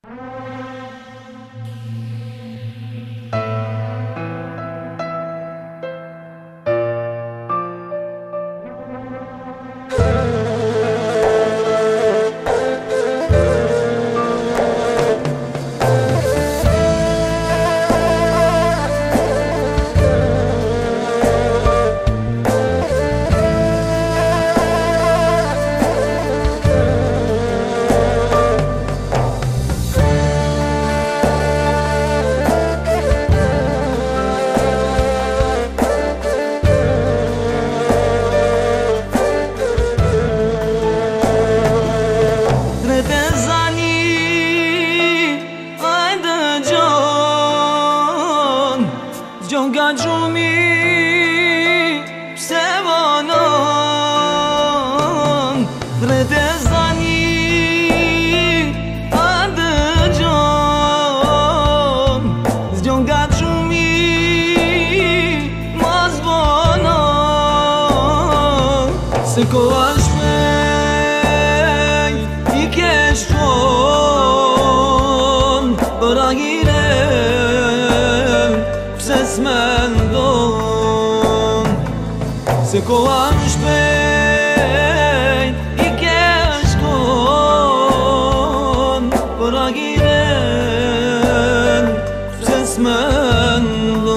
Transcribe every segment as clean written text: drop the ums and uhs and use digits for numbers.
Gjonga gjumi pse vonon Drete zani a dëgjon Gjonga gjumi mos vonon Se koha shpejt I ke shkon Për agire pse s'mendon Se koha shpejt I ke shkon Për agiren pse s'mendon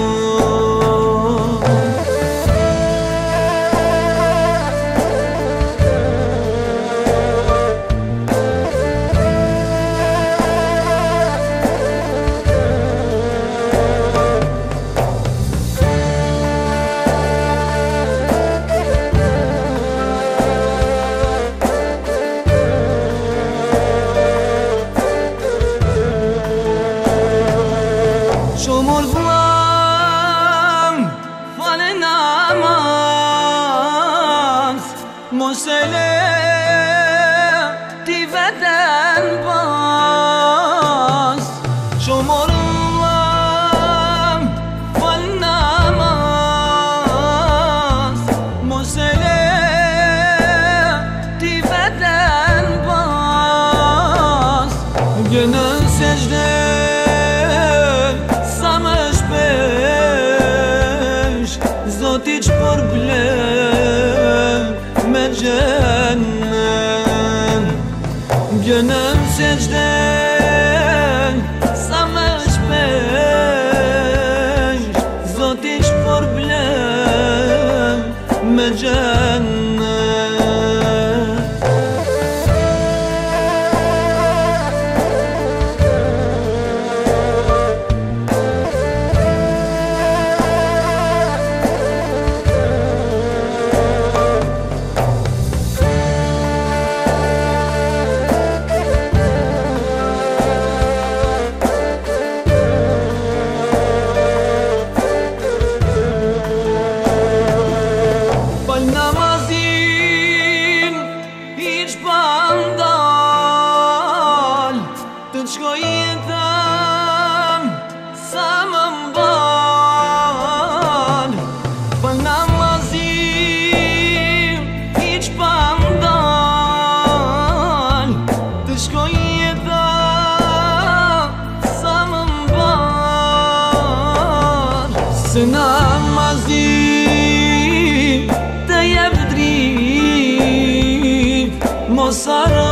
Shumur vlam, fale namaz Mos e le ti veten pas Shumur vlam, fale namaz Mos e le ti veten pas Gjenën seçde Zoti që përblem me gjenem Gjenem se gjden sa me shpesh Zoti që përblem me gjenem Të shkoj jetëm sa më mbal Për namazim hiq pa ndal Të shkoj jetëm sa më mbal Se namazim të jep drit Mos haro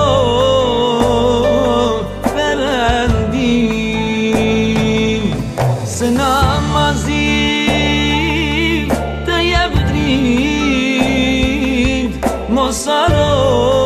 Se namazi të jep drit Mos haro